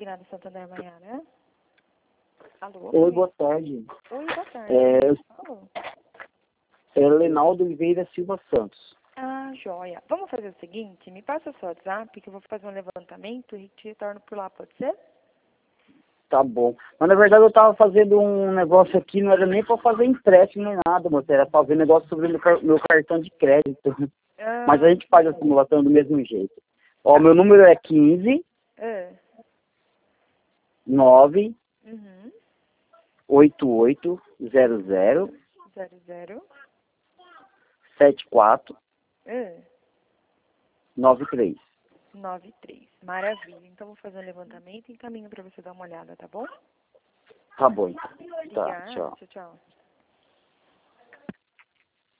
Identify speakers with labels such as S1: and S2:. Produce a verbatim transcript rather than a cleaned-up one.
S1: Consignado Santander amanhã, né? Alô?
S2: Oi, boa tarde.
S1: Oi, boa tarde.
S2: É,
S1: Alô?
S2: é Lenaldo Oliveira Silva Santos.
S1: Ah, joia. Vamos fazer o seguinte, me passa o seu WhatsApp, que eu vou fazer um levantamento e te retorno por lá, pode ser?
S2: Tá bom. Mas na verdade eu tava fazendo um negócio aqui, não era nem pra fazer empréstimo nem nada, moça. Era pra ver negócio sobre o meu, car- meu cartão de crédito.
S1: Ah,
S2: Mas a gente faz a simulação do mesmo jeito. Ó, meu número é quinze,
S1: é.
S2: nove,
S1: Uhum.
S2: oito oito, zero zero,
S1: Zero, zero.
S2: sete quatro,
S1: É.
S2: nove três.
S1: Nove, três. Maravilha. Então, vou fazer um levantamento e encaminho para você dar uma olhada, tá bom?
S2: Tá bom, então. Tá,
S1: Obrigada.
S2: tchau.
S1: Tchau, tchau.